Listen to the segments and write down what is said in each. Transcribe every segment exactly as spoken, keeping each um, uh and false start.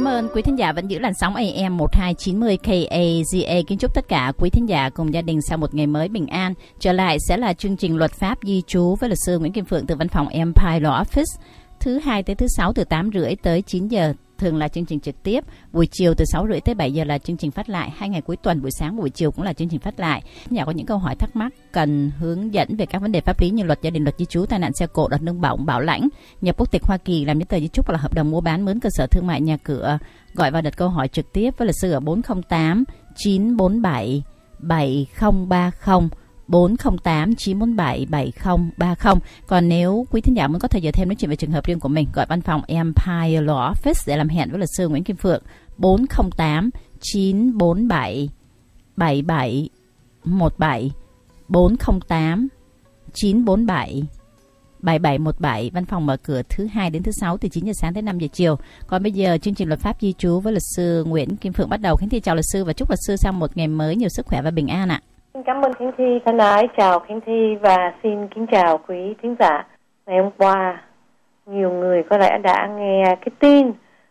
Cảm ơn quý thính giả vẫn giữ làn sóng a em một hai chín mươi K A G A. Kính chúc tất cả quý thính giả cùng gia đình sau một ngày mới bình an. Trở lại sẽ là chương trình luật pháp di trú với luật sư Nguyễn Kim Phượng từ văn phòng Empire Law Office. Thứ hai tới thứ sáu từ tám rưỡi tới chín giờ thường là chương trình trực tiếp. Buổi chiều từ sáu rưỡi tới bảy giờ là chương trình phát lại. Hai ngày cuối tuần buổi sáng buổi chiều cũng là chương trình phát lại. Nhà có những câu hỏi thắc mắc cần hướng dẫn về các vấn đề pháp lý như luật gia đình, luật di trú, tai nạn xe cộ, luật nương bỏng, bảo lãnh, nhập quốc tịch Hoa Kỳ, làm giấy tờ di trúc hoặc là hợp đồng mua bán, mướn cơ sở thương mại, nhà cửa, gọi vào đặt câu hỏi trực tiếp với luật sư ở bốn không tám chín bốn bảy bảy không ba không. bốn không tám chín bốn bảy bảy không ba không. Còn nếu quý thính giả muốn có thời giờ thêm nói chuyện về trường hợp riêng của mình, gọi văn phòng Empire Law Office để làm hẹn với luật sư Nguyễn Kim Phượng bốn không tám chín bốn bảy bảy bảy một bảy bốn không tám chín bốn bảy bảy bảy một bảy. Văn phòng mở cửa thứ hai đến thứ sáu từ chín giờ sáng tới năm giờ chiều. Còn bây giờ chương trình luật pháp di trú với luật sư Nguyễn Kim Phượng bắt đầu. Khánh Thi chào luật sư và chúc luật sư sau một ngày mới nhiều sức khỏe và bình an ạ. Xin cảm ơn Khánh Thi thân ái, chào Khánh Thi và xin kính chào quý thính giả. Ngày hôm qua, nhiều người có lẽ đã nghe cái tin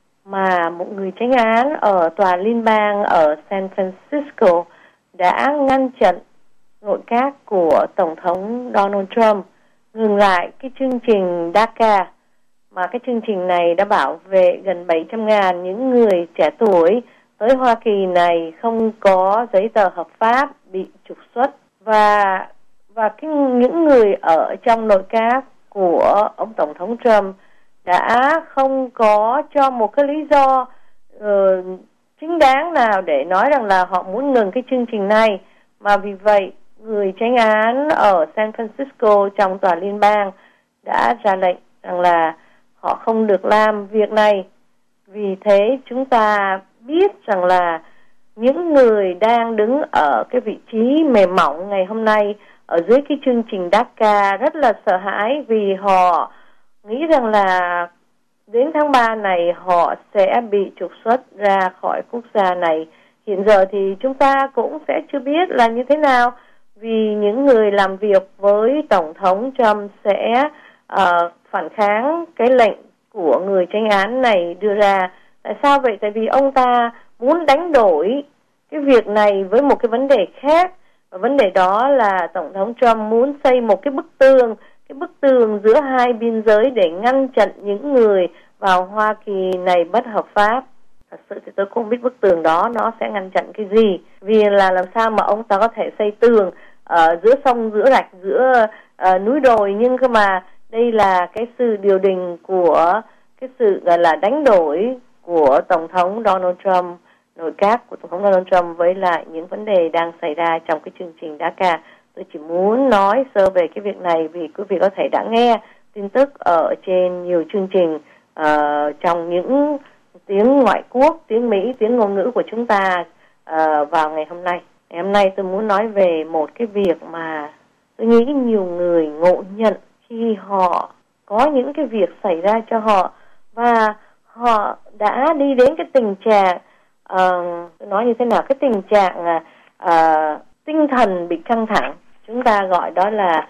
mà một người chánh án ở tòa liên bang ở San Francisco đã ngăn chặn nội các của Tổng thống Donald Trump ngừng lại cái chương trình DACA, mà cái chương trình này đã bảo vệ gần bảy trăm ngàn những người trẻ tuổi tới Hoa Kỳ này không có giấy tờ hợp pháp bị trục xuất, và và cái những người ở trong nội các của ông Tổng thống Trump đã không có cho một cái lý do uh, chính đáng nào để nói rằng là họ muốn ngừng cái chương trình này, mà vì vậy người chánh án ở San Francisco trong tòa liên bang đã ra lệnh rằng là họ không được làm việc này. Vì thế chúng ta biết rằng là những người đang đứng ở cái vị trí mềm mỏng ngày hôm nay ở dưới cái chương trình DACA rất là sợ hãi, vì họ nghĩ rằng là đến tháng ba này họ sẽ bị trục xuất ra khỏi quốc gia này. Hiện giờ thì chúng ta cũng sẽ chưa biết là như thế nào, vì những người làm việc với Tổng thống Trump sẽ uh, phản kháng cái lệnh của người chánh án này đưa ra. Tại sao vậy? Tại vì ông ta muốn đánh đổi cái việc này với một cái vấn đề khác. Và vấn đề đó là Tổng thống Trump muốn xây một cái bức tường, cái bức tường giữa hai biên giới để ngăn chặn những người vào Hoa Kỳ này bất hợp pháp. Thật sự thì tôi cũng không biết bức tường đó nó sẽ ngăn chặn cái gì. Vì là làm sao mà ông ta có thể xây tường ở giữa sông, giữa rạch, giữa uh, núi đồi, nhưng cơ mà đây là cái sự điều đình của cái sự gọi là đánh đổi của Tổng thống Donald Trump, nội các của Tổng thống Donald Trump với lại những vấn đề đang xảy ra trong cái chương trình DACA. Tôi chỉ muốn nói sơ về cái việc này vì quý vị có thể đã nghe tin tức ở trên nhiều chương trình uh, trong những tiếng ngoại quốc, tiếng Mỹ, tiếng ngôn ngữ của chúng ta uh, vào ngày hôm nay. Ngày hôm nay tôi muốn nói về một cái việc mà tôi nghĩ nhiều người ngộ nhận khi họ có những cái việc xảy ra cho họ, và họ đã đi đến cái tình trạng uh, tôi nói như thế nào, cái tình trạng uh, tinh thần bị căng thẳng. Chúng ta gọi đó là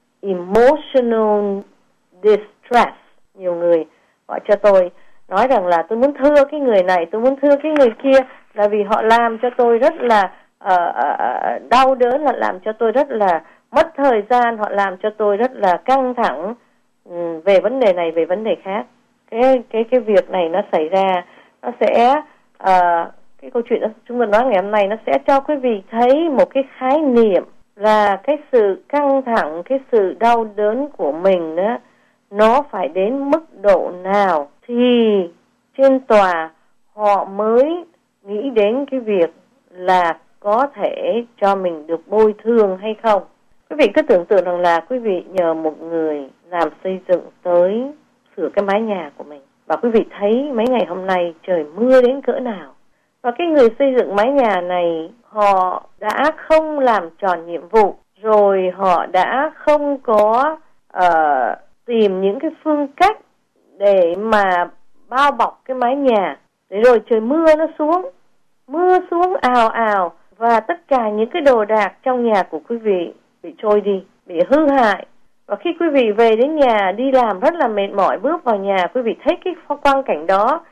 emotional distress. Nhiều người gọi cho tôi nói rằng là tôi muốn thưa cái người này, tôi muốn thưa cái người kia, là vì họ làm cho tôi rất là uh, uh, đau đớn, họ làm cho tôi rất là mất thời gian, họ làm cho tôi rất là căng thẳng um, về vấn đề này, về vấn đề khác. Cái cái cái việc này nó xảy ra, nó sẽ uh, cái câu chuyện đó chúng tôi nói ngày hôm nay nó sẽ cho quý vị thấy một cái khái niệm là cái sự căng thẳng, cái sự đau đớn của mình đó, nó phải đến mức độ nào thì trên tòa họ mới nghĩ đến cái việc là có thể cho mình được bồi thường hay không. Quý vị cứ tưởng tượng rằng là quý vị nhờ một người làm xây dựng tới sửa cái mái nhà của mình, và quý vị thấy mấy ngày hôm nay trời mưa đến cỡ nào, và cái người xây dựng mái nhà này họ đã không làm tròn nhiệm vụ, rồi họ đã không có uh, tìm những cái phương cách để mà bao bọc cái mái nhà, để rồi trời mưa nó xuống, mưa xuống ào ào, và tất cả những cái đồ đạc trong nhà của quý vị bị trôi đi, bị hư hại. Và khi quý vị về đến nhà đi làm rất là mệt mỏi, bước vào nhà quý vị thấy cái quang cảnh đó,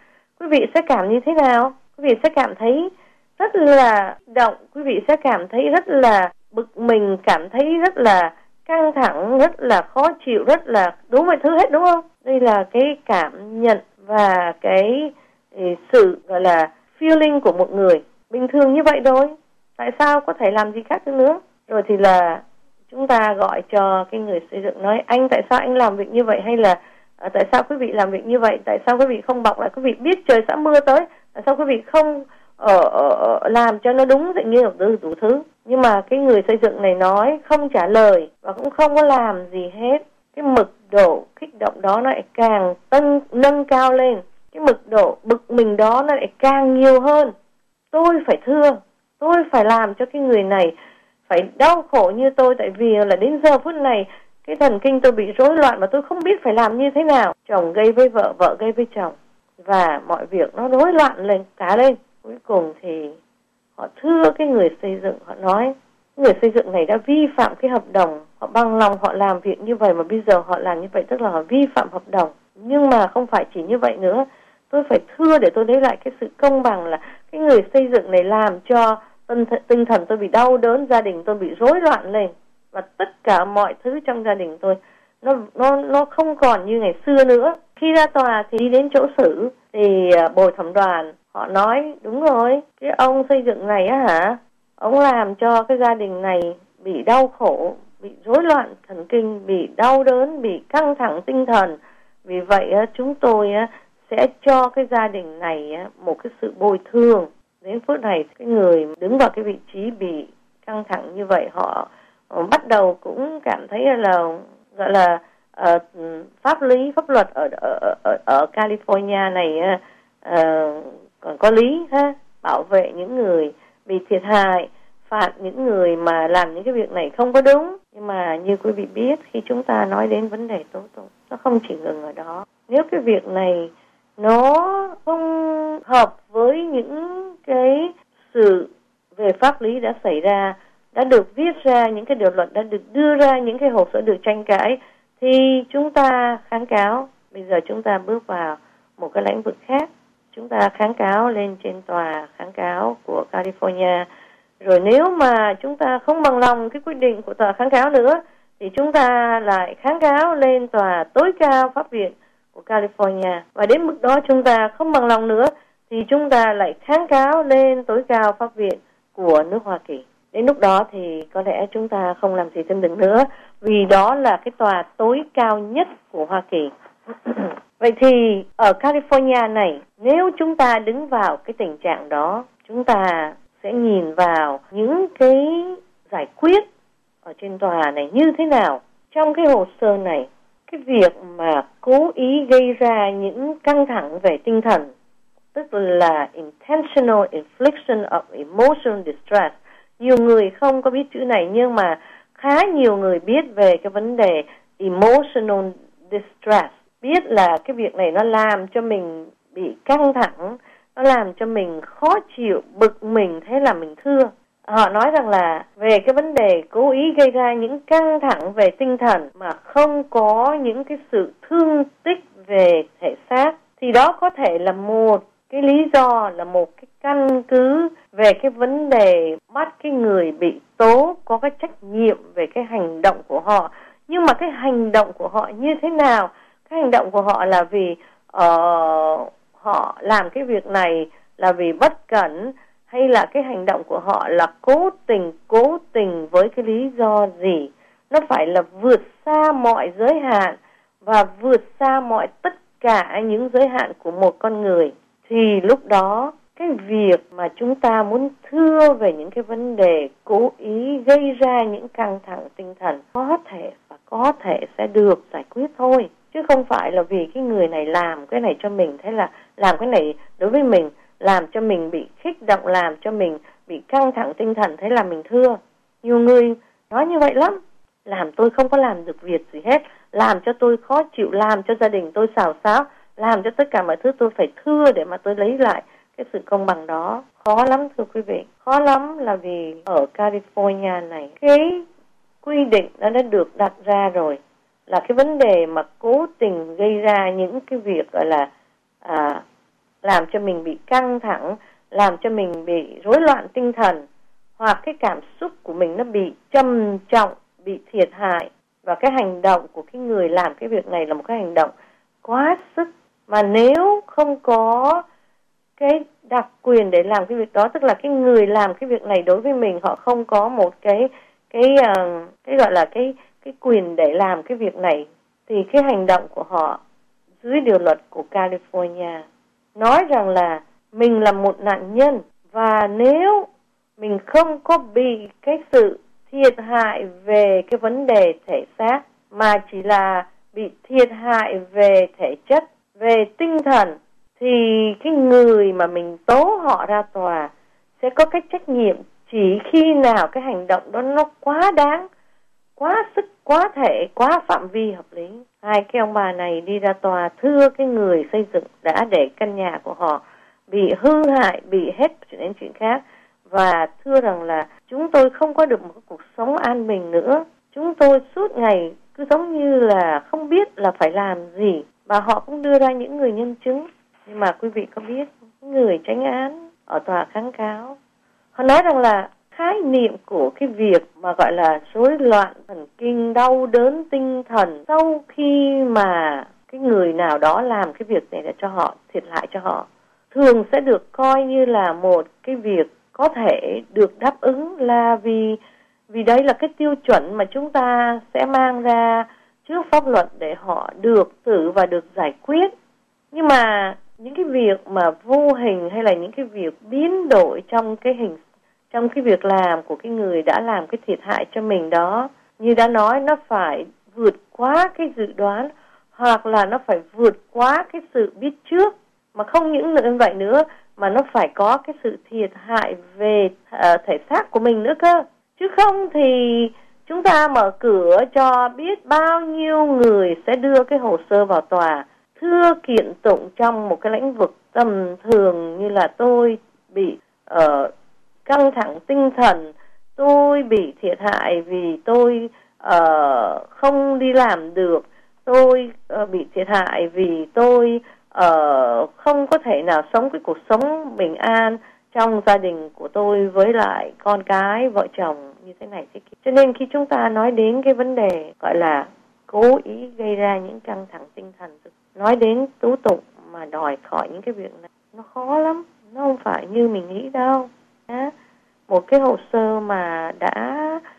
quý vị sẽ cảm như thế nào? Quý vị sẽ cảm thấy rất là động, quý vị sẽ cảm thấy rất là bực mình, cảm thấy rất là căng thẳng, rất là khó chịu, rất là đúng mọi thứ hết, đúng không? Đây là cái cảm nhận và cái sự gọi là feeling của một người bình thường như vậy thôi. Tại sao có thể làm gì khác nữa? Rồi thì là chúng ta gọi cho cái người xây dựng, nói anh tại sao anh làm việc như vậy, hay là à, tại sao quý vị làm việc như vậy, tại sao quý vị không bọc lại, quý vị biết trời sẽ mưa tới, tại sao quý vị không ở, ở, ở làm cho nó đúng tự nhiên đủ, đủ thứ. Nhưng mà cái người xây dựng này nói không trả lời và cũng không có làm gì hết. Cái mực độ kích động đó nó lại càng tăng, nâng cao lên. Cái mực độ bực mình đó nó lại càng nhiều hơn. Tôi phải thưa, tôi phải làm cho cái người này phải đau khổ như tôi, tại vì là đến giờ phút này cái thần kinh tôi bị rối loạn mà tôi không biết phải làm như thế nào. Chồng gây với vợ, vợ gây với chồng, và mọi việc nó rối loạn lên cả lên. Cuối cùng thì họ thưa cái người xây dựng, họ nói người xây dựng này đã vi phạm cái hợp đồng, họ bằng lòng họ làm việc như vậy mà bây giờ họ làm như vậy, tức là họ vi phạm hợp đồng. Nhưng mà không phải chỉ như vậy nữa, tôi phải thưa để tôi lấy lại cái sự công bằng, là cái người xây dựng này làm cho tinh, th- tinh thần tôi bị đau đớn, gia đình tôi bị rối loạn lên, và tất cả mọi thứ trong gia đình tôi nó nó nó không còn như ngày xưa nữa. Khi ra tòa thì đi đến chỗ xử thì bồi thẩm đoàn họ nói đúng rồi, cái ông xây dựng này á hả, ông làm cho cái gia đình này bị đau khổ, bị rối loạn thần kinh, bị đau đớn, bị căng thẳng tinh thần. Vì vậy chúng tôi sẽ cho cái gia đình này một cái sự bồi thường. Đến phút này cái người đứng vào cái vị trí bị căng thẳng như vậy, họ bắt đầu cũng cảm thấy là gọi là uh, pháp lý pháp luật ở ở ở, ở California này uh, còn có lý ha, bảo vệ những người bị thiệt hại, phạt những người mà làm những cái việc này không có đúng. Nhưng mà như quý vị biết, khi chúng ta nói đến vấn đề tố tụng, nó không chỉ ngừng ở đó. Nếu cái việc này nó không hợp với những cái sự về pháp lý đã xảy ra, đã được viết ra, những cái điều luật đã được đưa ra, những cái hồ sơ được tranh cãi, thì chúng ta kháng cáo. Bây giờ chúng ta bước vào một cái lĩnh vực khác. Chúng ta kháng cáo lên trên tòa kháng cáo của California. Rồi nếu mà chúng ta không bằng lòng cái quyết định của tòa kháng cáo nữa, thì chúng ta lại kháng cáo lên tòa tối cao pháp viện của California. Và đến mức đó chúng ta không bằng lòng nữa, thì chúng ta lại kháng cáo lên tối cao pháp viện của nước Hoa Kỳ. Đến lúc đó thì có lẽ chúng ta không làm gì thêm được nữa, vì đó là cái tòa tối cao nhất của Hoa Kỳ. Vậy thì ở California này, nếu chúng ta đứng vào cái tình trạng đó, chúng ta sẽ nhìn vào những cái giải quyết ở trên tòa này như thế nào. Trong cái hồ sơ này, cái việc mà cố ý gây ra những căng thẳng về tinh thần, tức là intentional infliction of emotional distress. Nhiều người không có biết chữ này, nhưng mà khá nhiều người biết về cái vấn đề emotional distress. Biết là cái việc này nó làm cho mình bị căng thẳng, nó làm cho mình khó chịu, bực mình, thế là mình thưa. Họ nói rằng là về cái vấn đề cố ý gây ra những căng thẳng về tinh thần mà không có những cái sự thương tích về thể xác, thì đó có thể là một cái lý do, là một cái căn cứ về cái vấn đề bắt cái người bị tố có cái trách nhiệm về cái hành động của họ. Nhưng mà cái hành động của họ như thế nào? Cái hành động của họ là vì uh, họ làm cái việc này là vì bất cẩn, hay là cái hành động của họ là cố tình, cố tình với cái lý do gì? Nó phải là vượt xa mọi giới hạn và vượt xa mọi tất cả những giới hạn của một con người. Thì lúc đó cái việc mà chúng ta muốn thưa về những cái vấn đề cố ý gây ra những căng thẳng tinh thần có thể và có thể sẽ được giải quyết thôi. Chứ không phải là vì cái người này làm cái này cho mình, thế là làm cái này đối với mình, làm cho mình bị kích động, làm cho mình bị căng thẳng tinh thần, thế là mình thưa. Nhiều người nói như vậy lắm. Làm tôi không có làm được việc gì hết, làm cho tôi khó chịu, làm cho gia đình tôi xào xáo, làm cho tất cả mọi thứ tôi phải thưa để mà tôi lấy lại cái sự công bằng đó. Khó lắm thưa quý vị. Khó lắm là vì ở California này, cái quy định nó đã được đặt ra rồi, là cái vấn đề mà cố tình gây ra những cái việc gọi là à, làm cho mình bị căng thẳng, làm cho mình bị rối loạn tinh thần, hoặc cái cảm xúc của mình nó bị trầm trọng, bị thiệt hại, và cái hành động của cái người làm cái việc này là một cái hành động quá sức, mà nếu không có cái đặc quyền để làm cái việc đó, tức là cái người làm cái việc này đối với mình họ không có một cái cái uh, cái gọi là cái cái quyền để làm cái việc này, thì cái hành động của họ dưới điều luật của California nói rằng là mình là một nạn nhân, và nếu mình không có bị cái sự thiệt hại về cái vấn đề thể xác, mà chỉ là bị thiệt hại về thể chất, về tinh thần, thì cái người mà mình tố họ ra tòa sẽ có cái trách nhiệm chỉ khi nào cái hành động đó nó quá đáng, quá sức, quá thể, quá phạm vi hợp lý. Hai cái ông bà này đi ra tòa thưa cái người xây dựng đã để căn nhà của họ bị hư hại, bị hết chuyện đến chuyện khác, và thưa rằng là chúng tôi không có được một cuộc sống an bình nữa. Chúng tôi suốt ngày cứ giống như là không biết là phải làm gì, và họ cũng đưa ra những người nhân chứng. Nhưng mà quý vị có biết, người tranh án ở tòa kháng cáo, họ nói rằng là khái niệm của cái việc mà gọi là rối loạn thần kinh, đau đớn tinh thần sau khi mà cái người nào đó làm cái việc này để cho họ, thiệt hại cho họ, thường sẽ được coi như là một cái việc có thể được đáp ứng, là vì vì đấy là cái tiêu chuẩn mà chúng ta sẽ mang ra trước pháp luật để họ được xử và được giải quyết. Nhưng mà những cái việc mà vô hình hay là những cái việc biến đổi trong cái hình trong cái việc làm của cái người đã làm cái thiệt hại cho mình đó, như đã nói, nó phải vượt quá cái dự đoán, hoặc là nó phải vượt quá cái sự biết trước, mà không những như vậy nữa, mà nó phải có cái sự thiệt hại về uh, thể xác của mình nữa cơ. Chứ không thì chúng ta mở cửa cho biết bao nhiêu người sẽ đưa cái hồ sơ vào tòa thưa kiện tụng trong một cái lĩnh vực tầm thường, như là tôi bị uh, căng thẳng tinh thần, tôi bị thiệt hại vì tôi uh, không đi làm được, tôi uh, bị thiệt hại vì tôi uh, không có thể nào sống cái cuộc sống bình an trong gia đình của tôi với lại con cái, vợ chồng như thế này thế kia. Cho nên khi chúng ta nói đến cái vấn đề gọi là cố ý gây ra những căng thẳng tinh thần, nói đến tố tụng mà đòi khỏi những cái việc này, nó khó lắm, nó không phải như mình nghĩ đâu. Đó. Một cái hồ sơ mà đã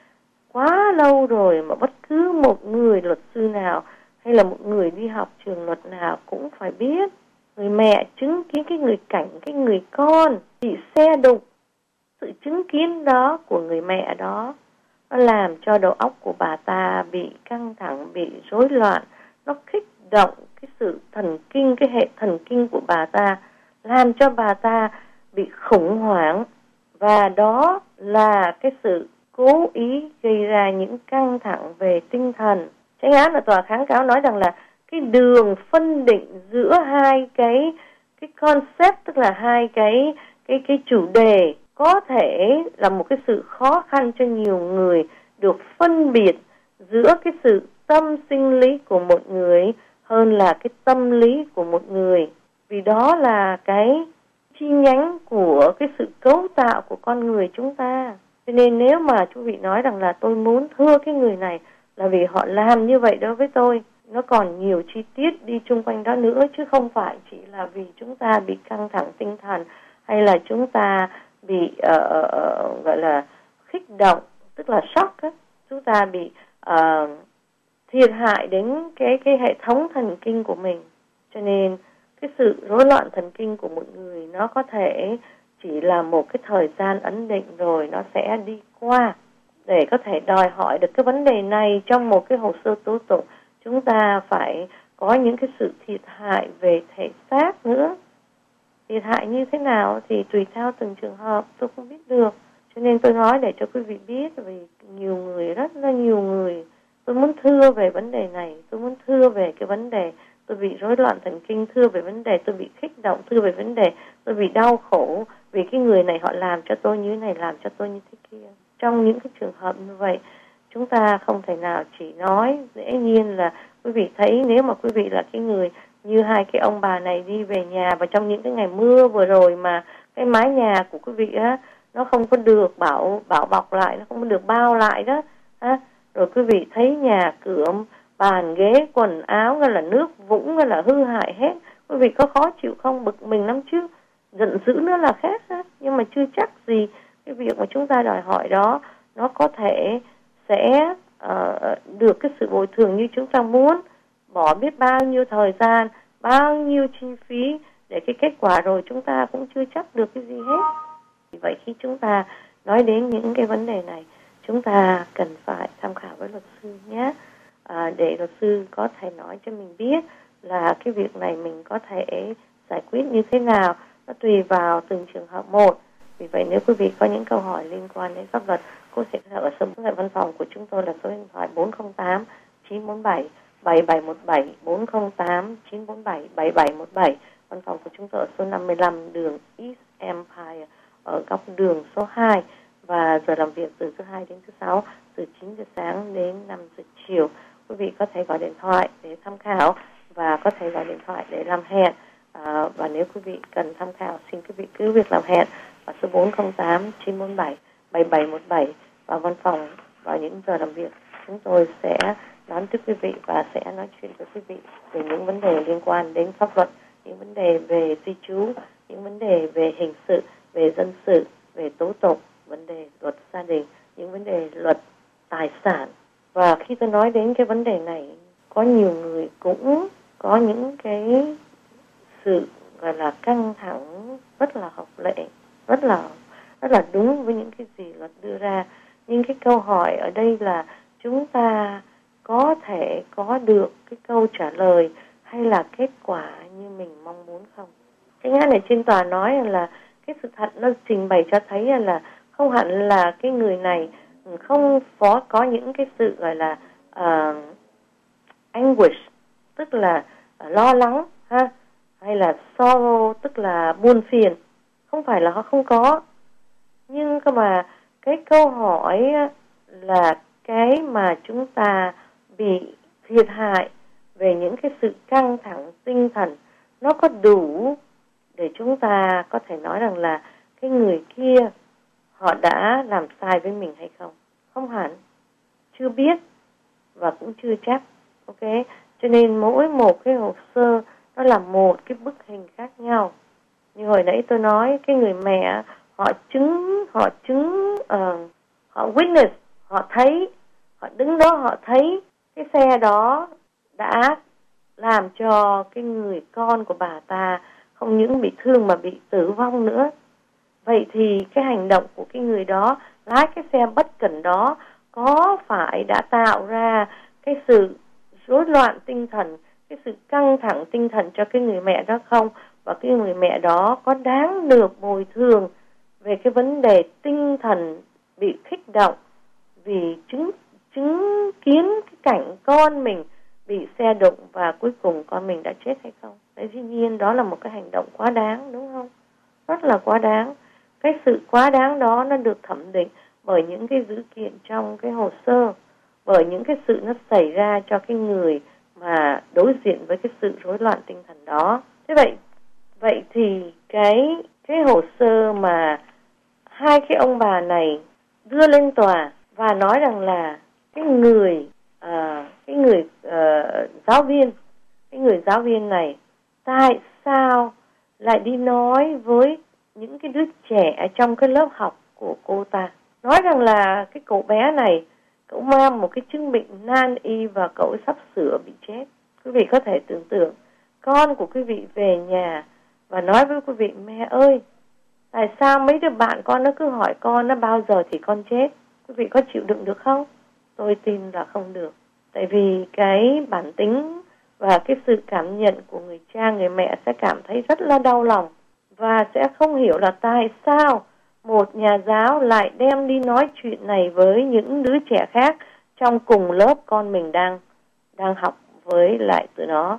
quá lâu rồi, mà bất cứ một người luật sư nào hay là một người đi học trường luật nào cũng phải biết. Người mẹ chứng kiến cái người cảnh, cái người con bị xe đụng, sự chứng kiến đó của người mẹ đó, nó làm cho đầu óc của bà ta bị căng thẳng, bị rối loạn, nó kích động cái sự thần kinh, cái hệ thần kinh của bà ta, làm cho bà ta bị khủng hoảng, và đó là cái sự cố ý gây ra những căng thẳng về tinh thần. Chánh án ở tòa kháng cáo nói rằng là cái đường phân định giữa hai cái cái concept, tức là hai cái cái cái chủ đề, có thể là một cái sự khó khăn cho nhiều người được phân biệt giữa cái sự tâm sinh lý của một người hơn là cái tâm lý của một người, vì đó là cái chi nhánh của cái sự cấu tạo của con người chúng ta. Cho nên nếu mà chú vị nói rằng là tôi muốn thưa cái người này là vì họ làm như vậy đối với tôi, nó còn nhiều chi tiết đi chung quanh đó nữa, chứ không phải chỉ là vì chúng ta bị căng thẳng tinh thần hay là chúng ta bị uh, uh, gọi là kích động, tức là sốc á, chúng ta bị uh, thiệt hại đến cái cái hệ thống thần kinh của mình. Cho nên cái sự rối loạn thần kinh của một người nó có thể chỉ là một cái thời gian ấn định rồi nó sẽ đi qua. Để có thể đòi hỏi được cái vấn đề này trong một cái hồ sơ tố tụng, chúng ta phải có những cái sự thiệt hại về thể xác nữa. Thiệt hại như thế nào thì tùy theo từng trường hợp, tôi không biết được. Cho nên tôi nói để cho quý vị biết, vì nhiều người, rất là nhiều người, tôi muốn thưa về vấn đề này, tôi muốn thưa về cái vấn đề tôi bị rối loạn thần kinh, thưa về vấn đề tôi bị kích động, thưa về vấn đề tôi bị đau khổ vì cái người này họ làm cho tôi như thế này, làm cho tôi như thế kia. Trong những cái trường hợp như vậy, chúng ta không thể nào chỉ nói. Dễ nhiên là quý vị thấy, nếu mà quý vị là cái người như hai cái ông bà này đi về nhà, và trong những cái ngày mưa vừa rồi mà cái mái nhà của quý vị á nó không có được bảo bảo bọc lại, nó không có được bao lại đó ha. Rồi quý vị thấy nhà cửa, bàn ghế, quần áo hay là nước vũng hay là hư hại hết, quý vị có khó chịu không? Bực mình lắm chứ. Giận dữ nữa là khác ha. Nhưng mà chưa chắc gì cái việc mà chúng ta đòi hỏi đó nó có thể sẽ uh, được cái sự bồi thường như chúng ta muốn. Bỏ biết bao nhiêu thời gian, bao nhiêu chi phí để cái kết quả rồi chúng ta cũng chưa chắc được cái gì hết. Vì vậy khi chúng ta nói đến những cái vấn đề này, chúng ta cần phải tham khảo với luật sư nhé, à, để luật sư có thể nói cho mình biết là cái việc này mình có thể giải quyết như thế nào. Nó tùy vào từng trường hợp một. Vì vậy nếu quý vị có những câu hỏi liên quan đến pháp luật, cô sẽ ở số tại văn phòng của chúng tôi là số điện thoại bốn không tám chín bốn bảy bảy bảy một bảy, bốn không tám chín bốn bảy bảy bảy một bảy. Văn phòng của chúng tôi ở số năm mươi lăm đường East Empire ở góc đường số hai, và giờ làm việc từ thứ hai đến thứ sáu từ chín giờ sáng đến năm giờ chiều. Quý vị có thể gọi điện thoại để tham khảo và có thể gọi điện thoại để làm hẹn. À, và nếu quý vị cần tham khảo, xin quý vị cứ việc làm hẹn ở số bốn không tám chín bốn bảy bảy bảy một bảy vào văn phòng vào những giờ làm việc. Chúng tôi sẽ đón tiếp quý vị và sẽ nói chuyện với quý vị về những vấn đề liên quan đến pháp luật, những vấn đề về di trú, những vấn đề về hình sự, về dân sự, về tố tụng, vấn đề luật gia đình, những vấn đề luật tài sản. Và khi tôi nói đến cái vấn đề này, có nhiều người cũng có những cái sự gọi là căng thẳng rất là hợp lệ, rất là rất là đúng với những cái gì luật đưa ra. Nhưng cái câu hỏi ở đây là chúng ta có thể có được cái câu trả lời hay là kết quả như mình mong muốn không? Cái ngã này trên tòa nói là cái sự thật nó trình bày cho thấy là không hẳn là cái người này không có có những cái sự gọi là uh, anguish, tức là uh, lo lắng ha, hay là sorrow, tức là buồn phiền. Không phải là họ không có, nhưng mà cái câu hỏi là cái mà chúng ta bị thiệt hại về những cái sự căng thẳng tinh thần, nó có đủ để chúng ta có thể nói rằng là cái người kia họ đã làm sai với mình hay không? Không hẳn, chưa biết và cũng chưa chắc. Ok, cho nên mỗi một cái hồ sơ nó là một cái bức hình khác nhau. Như hồi nãy tôi nói, cái người mẹ họ chứng, họ chứng, uh, họ witness, họ thấy, họ đứng đó họ thấy cái xe đó đã làm cho cái người con của bà ta không những bị thương mà bị tử vong nữa. Vậy thì cái hành động của cái người đó lái cái xe bất cẩn đó có phải đã tạo ra cái sự rối loạn tinh thần, cái sự căng thẳng tinh thần cho cái người mẹ đó không? Và cái người mẹ đó có đáng được bồi thường về cái vấn đề tinh thần bị kích động vì chứng chứng kiến cái cảnh con mình bị xe đụng và cuối cùng con mình đã chết hay không? Đấy, dĩ nhiên đó là một cái hành động quá đáng, đúng không? Rất là quá đáng. Cái sự quá đáng đó nó được thẩm định bởi những cái dữ kiện trong cái hồ sơ, bởi những cái sự nó xảy ra cho cái người mà đối diện với cái sự rối loạn tinh thần đó. Thế vậy, vậy thì cái cái hồ sơ mà hai cái ông bà này đưa lên tòa và nói rằng là cái người à, cái người uh, giáo viên, cái người giáo viên này tại sao lại đi nói với những cái đứa trẻ trong cái lớp học của cô ta, nói rằng là cái cậu bé này cậu mang một cái chứng bệnh nan y và cậu sắp sửa bị chết. Quý vị có thể tưởng tượng con của quý vị về nhà và nói với quý vị: mẹ ơi, tại sao mấy đứa bạn con nó cứ hỏi con nó bao giờ thì con chết? Quý vị có chịu đựng được không? Tôi tin là không được. Tại vì cái bản tính và cái sự cảm nhận của người cha, người mẹ sẽ cảm thấy rất là đau lòng và sẽ không hiểu là tại sao một nhà giáo lại đem đi nói chuyện này với những đứa trẻ khác trong cùng lớp con mình đang đang học với lại tụi nó,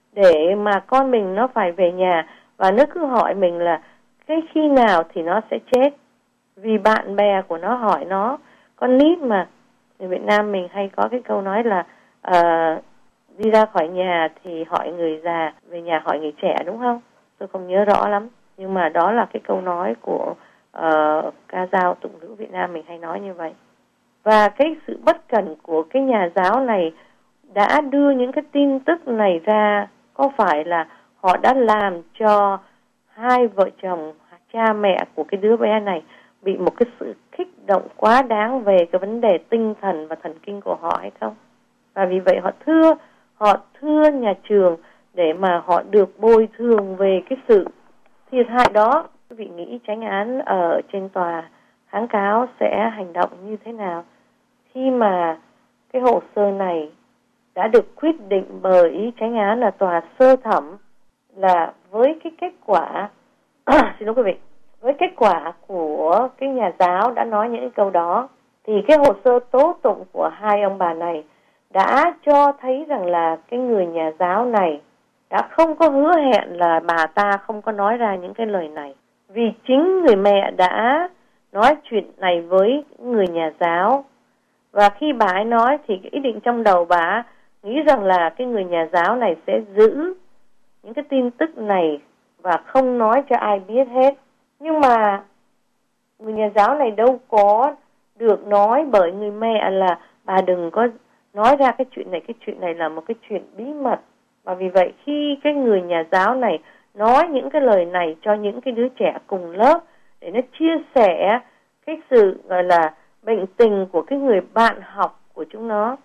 để mà con mình nó phải về nhà và nó cứ hỏi mình là cái khi nào thì nó sẽ chết, vì bạn bè của nó hỏi nó. Con nít mà, người Việt Nam mình hay có cái câu nói là uh, đi ra khỏi nhà thì hỏi người già, về nhà hỏi người trẻ, đúng không? Tôi không nhớ rõ lắm, nhưng mà đó là cái câu nói của uh, ca dao tụng nữ Việt Nam mình hay nói như vậy. Và cái sự bất cẩn của cái nhà giáo này đã đưa những cái tin tức này ra, có phải là họ đã làm cho hai vợ chồng, cha mẹ của cái đứa bé này bị một cái sự kích động quá đáng về cái vấn đề tinh thần và thần kinh của họ hay không? Và vì vậy họ thưa, họ thưa nhà trường để mà họ được bồi thường về cái sự thiệt hại đó. Quý vị nghĩ chánh án ở trên tòa kháng cáo sẽ hành động như thế nào khi mà cái hồ sơ này đã được quyết định bởi chánh án là tòa sơ thẩm, là với cái kết quả xin lỗi quý vị, với kết quả của cái nhà giáo đã nói những câu đó, thì cái hồ sơ tố tụng của hai ông bà này đã cho thấy rằng là cái người nhà giáo này đã không có hứa hẹn là bà ta không có nói ra những cái lời này. Vì chính người mẹ đã nói chuyện này với người nhà giáo, và khi bà ấy nói thì cái ý định trong đầu bà nghĩ rằng là cái người nhà giáo này sẽ giữ những cái tin tức này và không nói cho ai biết hết. Nhưng mà người nhà giáo này đâu có được nói bởi người mẹ là bà đừng có nói ra cái chuyện này, cái chuyện này là một cái chuyện bí mật. Và vì vậy khi cái người nhà giáo này nói những cái lời này cho những cái đứa trẻ cùng lớp để nó chia sẻ cái sự gọi là bệnh tình của cái người bạn học của chúng nó,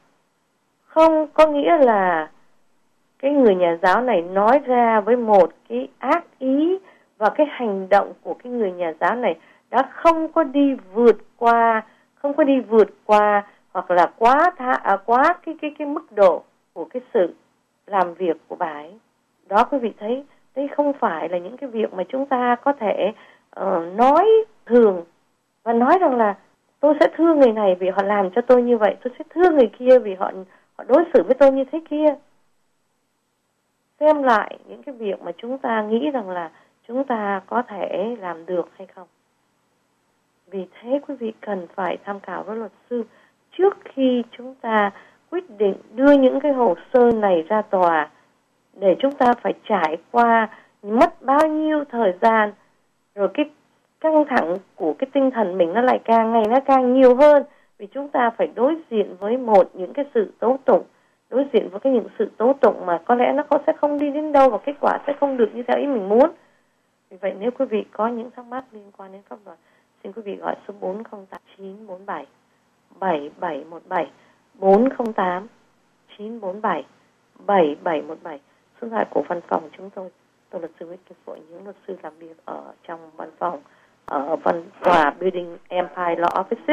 không có nghĩa là cái người nhà giáo này nói ra với một cái ác ý, và cái hành động của cái người nhà giáo này đã không có đi vượt qua, không có đi vượt qua hoặc là quá tha, à, quá cái cái cái mức độ của cái sự làm việc của bà ấy. Đó, quý vị thấy, đây không phải là những cái việc mà chúng ta có thể uh, nói thường và nói rằng là tôi sẽ thương người này vì họ làm cho tôi như vậy, tôi sẽ thương người kia vì họ họ đối xử với tôi như thế kia. Xem lại những cái việc mà chúng ta nghĩ rằng là chúng ta có thể làm được hay không. Vì thế quý vị cần phải tham khảo với luật sư trước khi chúng ta quyết định đưa những cái hồ sơ này ra tòa, để chúng ta phải trải qua mất bao nhiêu thời gian, rồi cái căng thẳng của cái tinh thần mình nó lại càng ngày nó càng nhiều hơn, vì chúng ta phải đối diện với một những cái sự tố tụng, đối diện với cái những sự tố tụng mà có lẽ nó có sẽ không đi đến đâu và kết quả sẽ không được như theo ý mình muốn. Vì vậy nếu quý vị có những thắc mắc liên quan đến pháp luật, xin quý vị gọi số bốn không tám chín bốn bảy bảy bảy một bảy, bốn không tám chín bốn bảy bảy bảy một bảy, số điện thoại của văn phòng chúng tôi. Tôi luật sư Nguyễn Kim Phượng, những luật sư làm việc ở trong văn phòng ở văn tòa Building Empire Law Offices,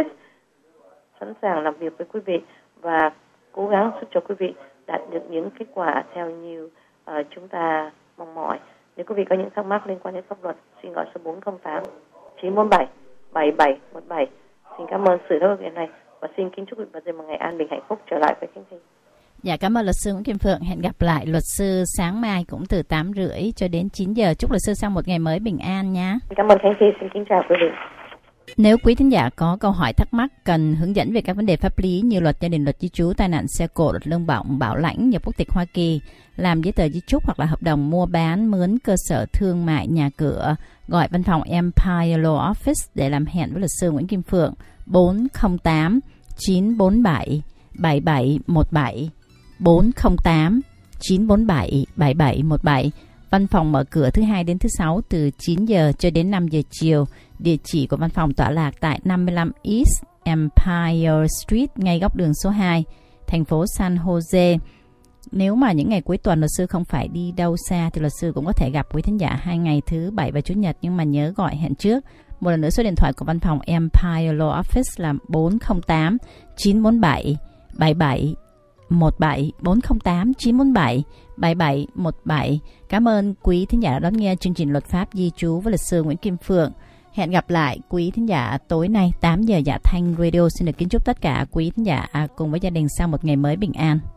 sẵn sàng làm việc với quý vị và cố gắng giúp cho quý vị đạt được những kết quả theo như uh, chúng ta mong mỏi. Nếu quý vị có những thắc mắc liên quan đến pháp luật, xin gọi số bốn không tám chín bốn bảy bảy bảy một bảy. Xin cảm ơn sự hỗ trợ này và xin kính chúc quý vị một ngày an bình hạnh phúc. Trở lại với Khánh Thi. Dạ, cảm ơn luật sư Nguyễn Kim Phượng. Hẹn gặp lại luật sư sáng mai cũng từ tám rưỡi cho đến chín giờ. Chúc luật sư sang một ngày mới bình an nhé. Cảm ơn Khánh Thi. Xin kính chào quý vị. Nếu quý thính giả có câu hỏi thắc mắc cần hướng dẫn về các vấn đề pháp lý như luật gia đình, luật di trú, tai nạn xe cộ, luật lương bổng, bảo lãnh, nhập quốc tịch Hoa Kỳ, làm giấy tờ di chúc hoặc là hợp đồng mua bán, mướn cơ sở thương mại, nhà cửa, gọi văn phòng Empire Law Office để làm hẹn với luật sư Nguyễn Kim Phượng bốn không tám chín bốn bảy bảy bảy một bảy, bốn không tám chín bốn bảy bảy bảy một bảy. Văn phòng mở cửa thứ hai đến thứ sáu từ chín giờ cho đến năm giờ chiều. Địa chỉ của văn phòng tọa lạc tại năm mươi lăm East Empire Street, ngay góc đường số hai, thành phố San Jose. Nếu mà những ngày cuối tuần luật sư không phải đi đâu xa thì luật sư cũng có thể gặp quý thính giả hai ngày thứ bảy và chủ nhật, nhưng mà nhớ gọi hẹn trước. Một lần nữa, số điện thoại của văn phòng Empire Law Office là bốn không tám chín bốn bảy bảy bảy một bảy, bốn không tám chín bốn bảy bảy bảy một bảy. Cảm ơn quý thính giả đã đón nghe chương trình Luật pháp di trú với luật sư Nguyễn Kim Phượng. Hẹn gặp lại quý thính giả tối nay tám giờ Dạ Thanh Radio. Xin được kính chúc tất cả quý thính giả cùng với gia đình sau một ngày mới bình an.